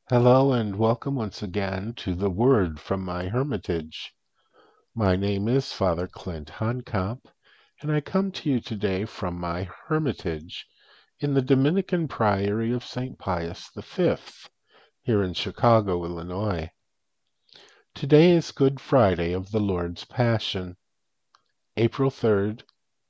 Hello and welcome once again to the Word from my Hermitage. My name is Father Clint Honkamp, and I come to you today from my Hermitage in the Dominican Priory of St. Pius V, here in Chicago, Illinois. Today is Good Friday of the Lord's Passion, April 3rd,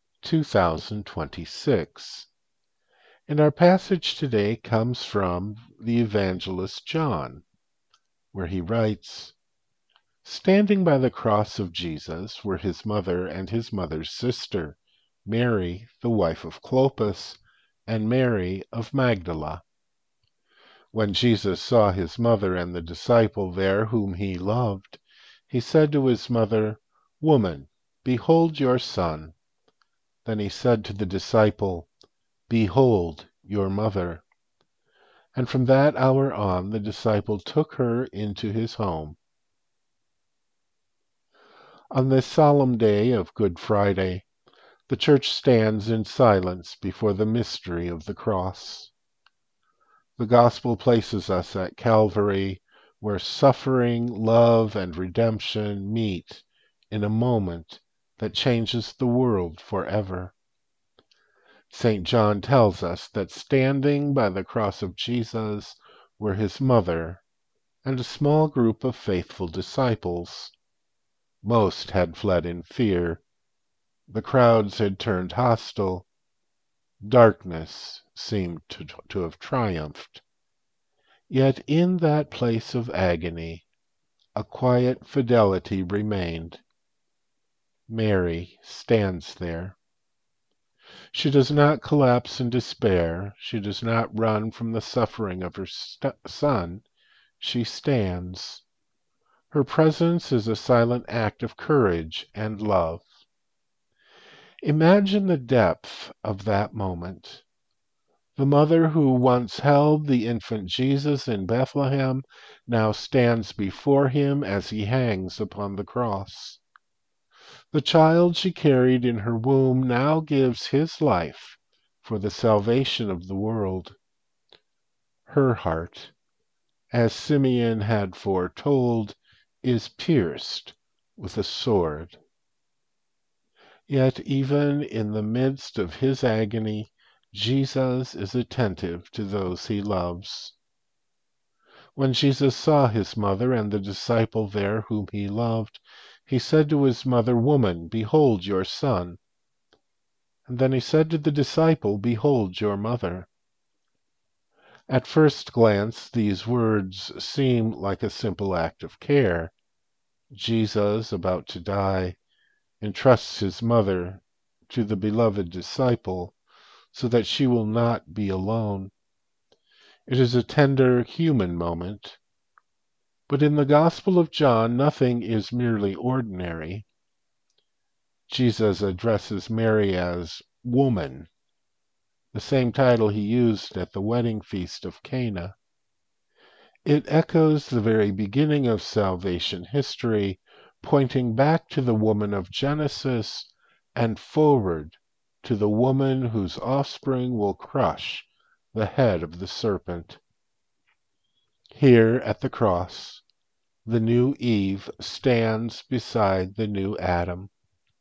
2026. And our passage today comes from the Evangelist John, where he writes, "Standing by the cross of Jesus were his mother and his mother's sister, Mary, the wife of Clopas, and Mary of Magdala. When Jesus saw his mother and the disciple there whom he loved, he said to his mother, 'Woman, behold your son.' Then he said to the disciple, 'Behold your mother.' And from that hour on the disciple took her into his home." On this solemn day of Good Friday, the Church stands in silence before the mystery of the cross. The Gospel places us at Calvary, where suffering, love, and redemption meet in a moment that changes the world forever. St. John tells us that standing by the cross of Jesus were his mother and a small group of faithful disciples. Most had fled in fear. The crowds had turned hostile. Darkness seemed to have triumphed. Yet in that place of agony, a quiet fidelity remained. Mary stands there. She does not collapse in despair. She does not run from the suffering of her son. She stands. Her presence is a silent act of courage and love. Imagine the depth of that moment. The mother who once held the infant Jesus in Bethlehem now stands before him as he hangs upon the cross. The child she carried in her womb now gives his life for the salvation of the world. Her heart, as Simeon had foretold, is pierced with a sword. Yet even in the midst of his agony, Jesus is attentive to those he loves. When Jesus saw his mother and the disciple there whom he loved, he said to his mother, 'Woman, behold your son.' And then he said to the disciple, 'Behold your mother.' At first glance, these words seem like a simple act of care. Jesus, about to die, entrusts his mother to the beloved disciple so that she will not be alone. It is a tender human moment. But in the Gospel of John, nothing is merely ordinary. Jesus addresses Mary as woman, the same title he used at the wedding feast of Cana. It echoes the very beginning of salvation history, pointing back to the woman of Genesis and forward to the woman whose offspring will crush the head of the serpent. Here at the cross, the new Eve stands beside the new Adam.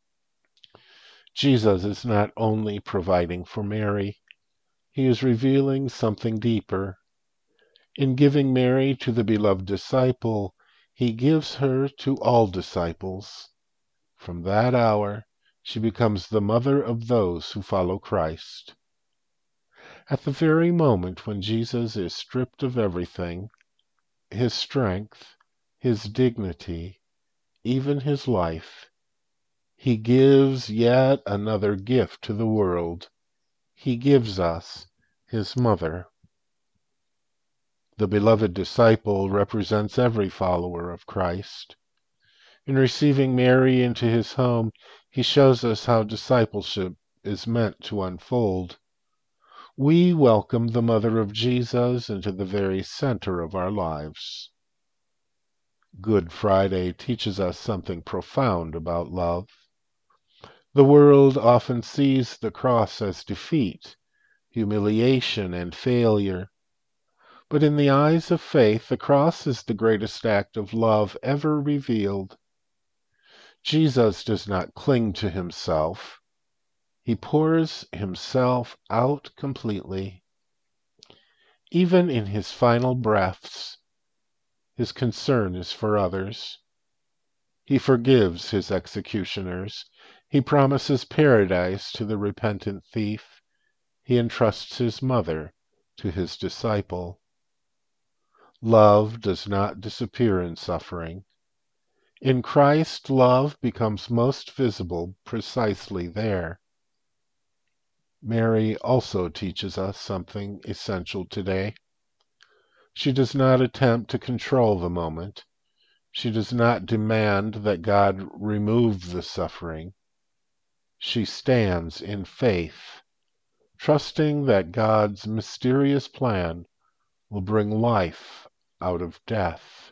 Jesus is not only providing for Mary, he is revealing something deeper. In giving Mary to the beloved disciple, he gives her to all disciples. From that hour, she becomes the mother of those who follow Christ. At the very moment when Jesus is stripped of everything, his strength, his dignity, even his life, he gives yet another gift to the world. He gives us his mother. The beloved disciple represents every follower of Christ. In receiving Mary into his home, he shows us how discipleship is meant to unfold. We welcome the mother of Jesus into the very center of our lives. Good Friday teaches us something profound about love. The world often sees the cross as defeat, humiliation, and failure. But in the eyes of faith, the cross is the greatest act of love ever revealed. Jesus does not cling to himself. He pours himself out completely. Even in his final breaths, his concern is for others. He forgives his executioners. He promises paradise to the repentant thief. He entrusts his mother to his disciple. Love does not disappear in suffering. In Christ, love becomes most visible precisely there. Mary also teaches us something essential today. She does not attempt to control the moment. She does not demand that God remove the suffering. She stands in faith, trusting that God's mysterious plan will bring life out of death.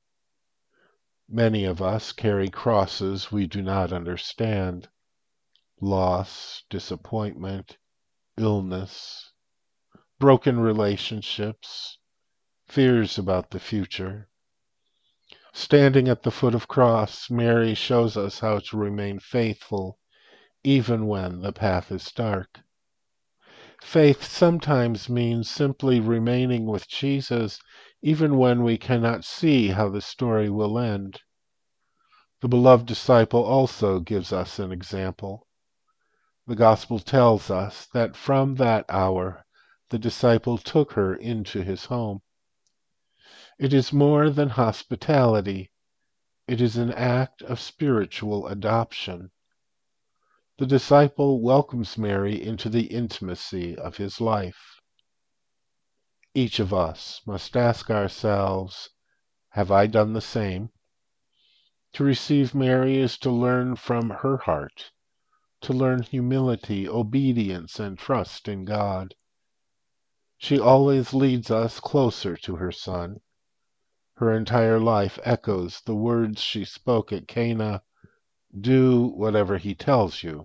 Many of us carry crosses we do not understand: loss, disappointment, illness, broken relationships, fears about the future. Standing at the foot of cross, Mary shows us how to remain faithful even when the path is dark. Faith sometimes means simply remaining with Jesus even when we cannot see how the story will end. The beloved disciple also gives us an example. The Gospel tells us that from that hour the disciple took her into his home. It is more than hospitality. It is an act of spiritual adoption. The disciple welcomes Mary into the intimacy of his life. Each of us must ask ourselves, have I done the same? To receive Mary is to learn from her heart, to learn humility, obedience, and trust in God. She always leads us closer to her Son. Her entire life echoes the words she spoke at Cana, "Do whatever he tells you."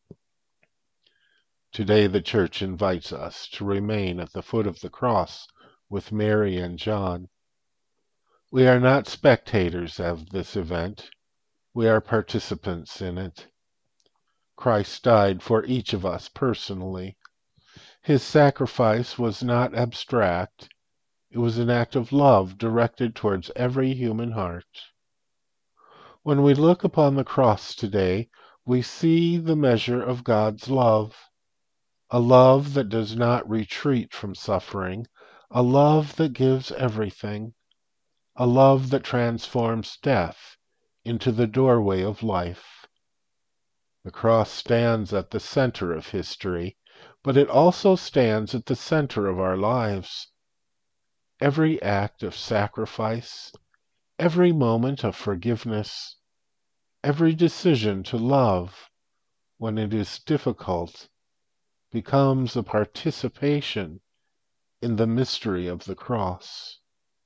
Today the Church invites us to remain at the foot of the cross with Mary and John. We are not spectators of this event. We are participants in it. Christ died for each of us personally. His sacrifice was not abstract. It was an act of love directed towards every human heart. When we look upon the cross today, we see the measure of God's love. A love that does not retreat from suffering, a love that gives everything, a love that transforms death into the doorway of life. The cross stands at the center of history, but it also stands at the center of our lives. Every act of sacrifice, every moment of forgiveness, every decision to love when it is difficult, becomes a participation in the mystery of the cross.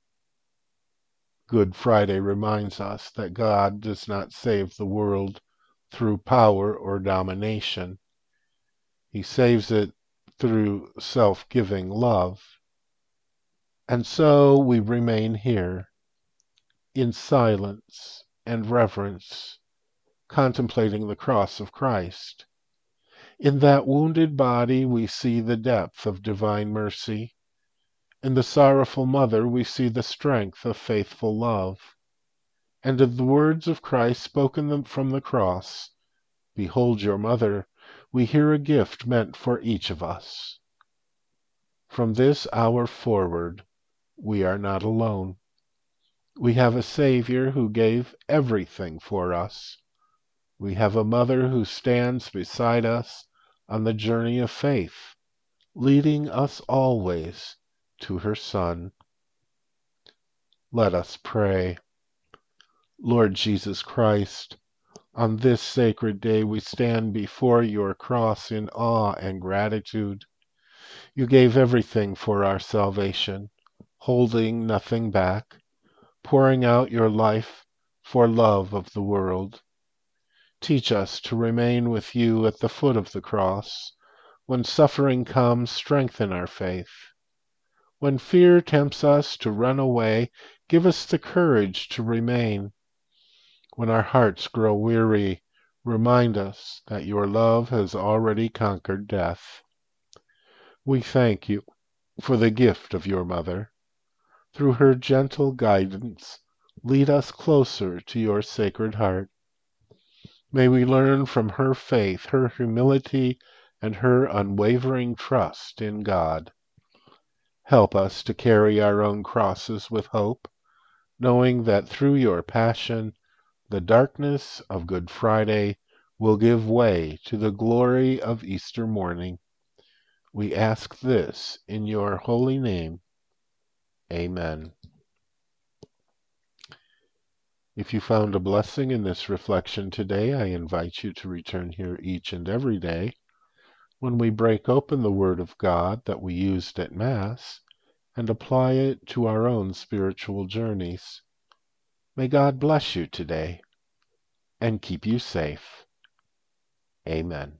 Good Friday reminds us that God does not save the world through power or domination. He saves it through self-giving love. And so we remain here, in silence and reverence, contemplating the cross of Christ. In that wounded body we see the depth of divine mercy. In the sorrowful mother we see the strength of faithful love. And in the words of Christ spoken from the cross, "Behold your mother," we hear a gift meant for each of us. From this hour forward, we are not alone. We have a Savior who gave everything for us. We have a mother who stands beside us on the journey of faith, leading us always to her Son. Let us pray. Lord Jesus Christ, on this sacred day we stand before your cross in awe and gratitude. You gave everything for our salvation, holding nothing back, pouring out your life for love of the world. Teach us to remain with you at the foot of the cross. When suffering comes, strengthen our faith. When fear tempts us to run away, give us the courage to remain. When our hearts grow weary, remind us that your love has already conquered death. We thank you for the gift of your mother. Through her gentle guidance, lead us closer to your Sacred Heart. May we learn from her faith, her humility, and her unwavering trust in God. Help us to carry our own crosses with hope, knowing that through your passion, the darkness of Good Friday will give way to the glory of Easter morning. We ask this in your holy name. Amen. If you found a blessing in this reflection today, I invite you to return here each and every day when we break open the Word of God that we used at Mass and apply it to our own spiritual journeys. May God bless you today and keep you safe. Amen.